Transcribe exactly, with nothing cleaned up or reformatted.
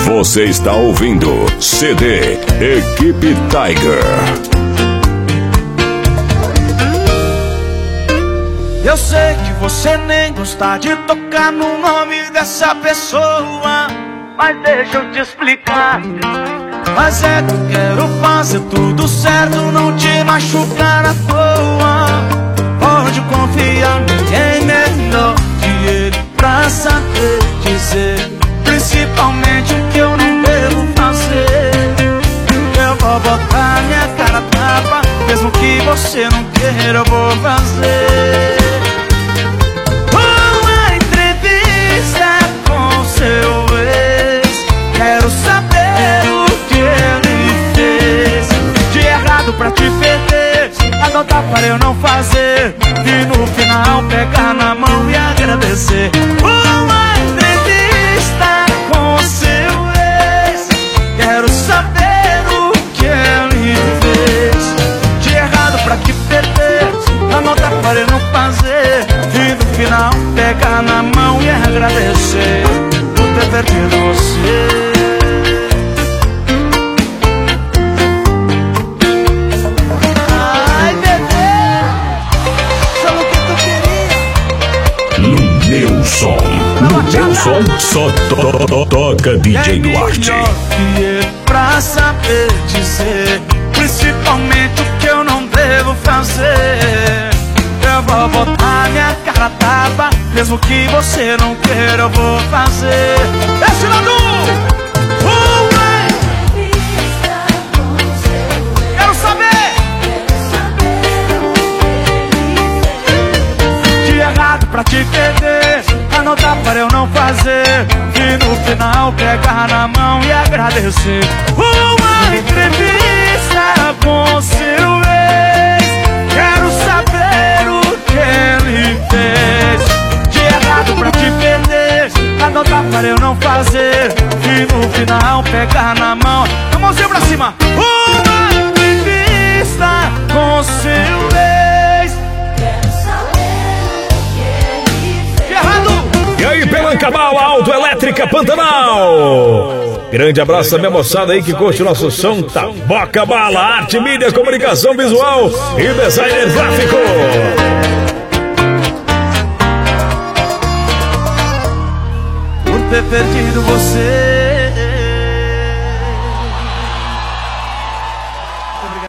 Você está ouvindo C D Equipe Tiger. Eu sei que você nem gosta de tocar no nome dessa pessoa, mas deixa eu te explicar. Mas é que eu quero fazer tudo certo, não te machucar à toa. Pode confiar, ninguém melhor que ele pra saber dizer, principalmente o que eu não devo fazer. Eu vou botar minha cara a tapa, mesmo que você não queira, eu vou fazer uma entrevista com seu ex. Quero saber o que ele fez de errado pra te perder, adotar para eu não fazer, e no final pegar na mão e agradecer. Uma entrevista com seu ex. Quero saber o que ele fez de errado pra te perder, anotar para eu não fazer, e no final pegar na mão e agradecer por ter perdido você. Meu som, no meu som, só to to toca D J Duarte. É pra saber dizer, principalmente o que eu não devo fazer. Eu vou botar minha cara a tapa, mesmo que você não queira, eu vou fazer. Esse lado! Quero saber! De errado pra te perder, anotar para eu não fazer, e no final pegar na mão e agradecer. Uma entrevista com seu ex. Quero saber o que ele fez de errado pra te perder, anotar para eu não fazer, e no final pegar na mão. A mãozinha pra cima. Uma entrevista com seu ex. Quero saber o que ele fez de errado. E aí, Pelancabal, Autoelétrica Pantanal. Grande abraço à minha moçada aí que curte o nosso som. Taboca Bala, arte, mídia, comunicação visual e designer gráfico. Por ter perdido você,